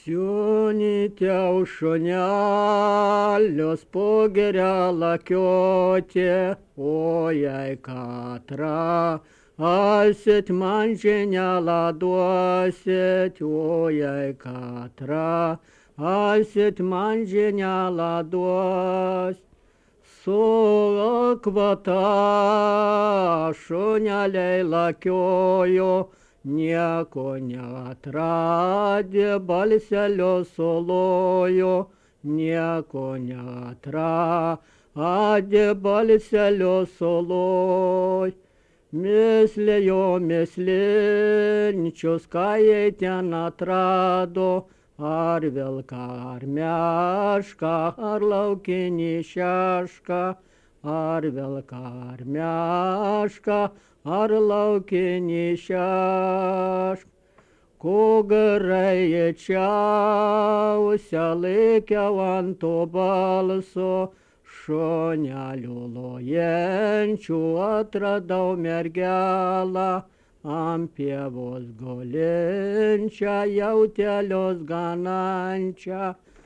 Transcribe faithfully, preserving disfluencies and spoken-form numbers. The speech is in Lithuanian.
Siūnyte už šunelius pogeria lakiotė, o jei katrą asit man žinelą duosit, o jei katrą asit man žinelą duos. Su akvata šuneliai lakiojo, nieko neatradė, balselio solojo, nieko neatradė, balselio soloj. Mislėjo mislinčius, ką jai ten atrado, ar vilką, ar mešką, ar laukinį šešką, ar vilką, ar mešką, ar laukinį šešką. Ko gerai čiausia laikiau ant to balso, šunelių lojančių atradau mergelą, ant pievos gulinčią, jautelius ganančią.